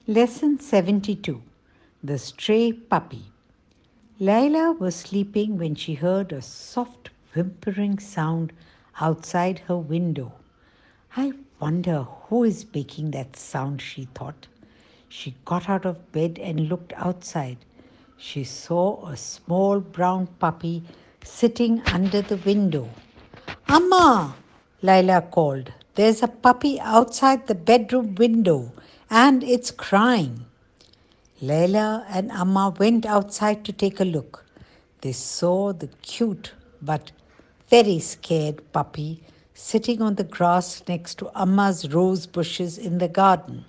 Lesson 72. The Stray Puppy. Laila was sleeping when she heard a soft whimpering sound outside her window. I wonder who is making that sound, she thought. She got out of bed and looked outside. She saw a small brown puppy sitting under the window. Amma, Laila called. There's a puppy outside the bedroom window and it's crying. Laila and Amma went outside to take a look. They saw the cute but very scared puppy sitting on the grass next to Amma's rose bushes in the garden.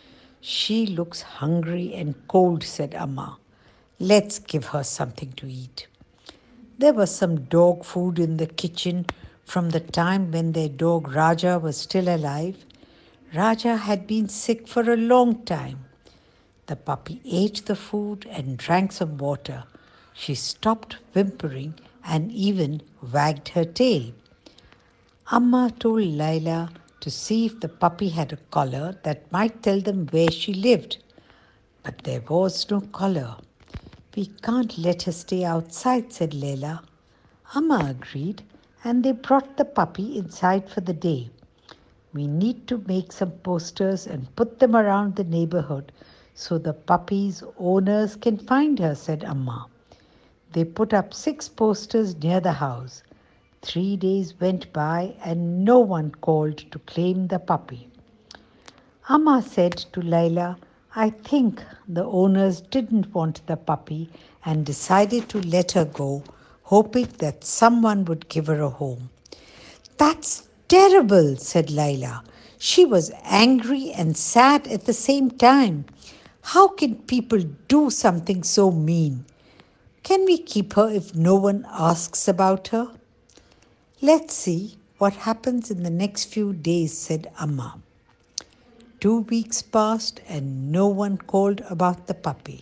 She looks hungry and cold, said Amma. Let's give her something to eat. There was some dog food in the kitchen from the time when their dog Raja was still alive. Raja had been sick for a long time. The puppy ate the food and drank some water. She stopped whimpering and even wagged her tail. Amma told Laila to see if the puppy had a collar that might tell them where she lived. But there was no collar. We can't let her stay outside, said Laila. Amma agreed, and they brought the puppy inside for the day. We need to make some posters and put them around the neighborhood so the puppy's owners can find her, said Amma. They put up 6 posters near the house. 3 days went by and no one called to claim the puppy. Amma said to Laila, I think the owners didn't want the puppy and decided to let her go, hoping that someone would give her a home. That's terrible, said Laila. She was angry and sad at the same time. How can people do something so mean? Can we keep her if no one asks about her? Let's see what happens in the next few days, said Amma. 2 weeks passed and no one called about the puppy.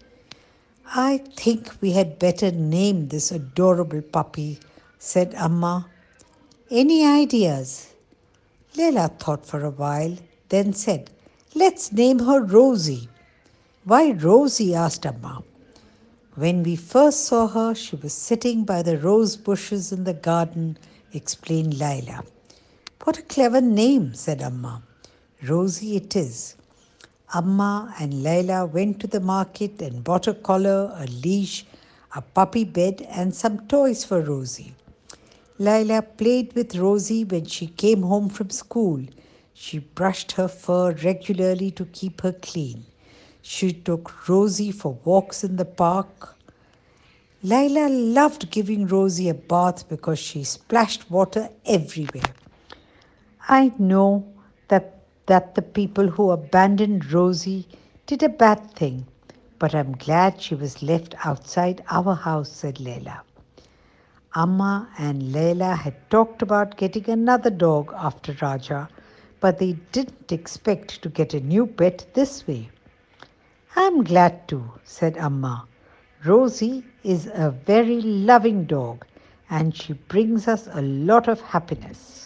I think we had better name this adorable puppy, said Amma. Any ideas? Laila thought for a while, then said, Let's name her Rosie. Why Rosie? Asked Amma. When we first saw her, she was sitting by the rose bushes in the garden, explained Laila. What a clever name, said Amma. Rosie it is. Amma and Laila went to the market and bought a collar, a leash, a puppy bed, and some toys for Rosie. Laila played with Rosie when she came home from school. She brushed her fur regularly to keep her clean. She took Rosie for walks in the park. Laila loved giving Rosie a bath because she splashed water everywhere. I know that the people who abandoned Rosie did a bad thing, but I'm glad she was left outside our house, said Laila. Amma and Laila had talked about getting another dog after Raja, but they didn't expect to get a new pet this way. I'm glad too, said Amma. Rosie is a very loving dog and she brings us a lot of happiness.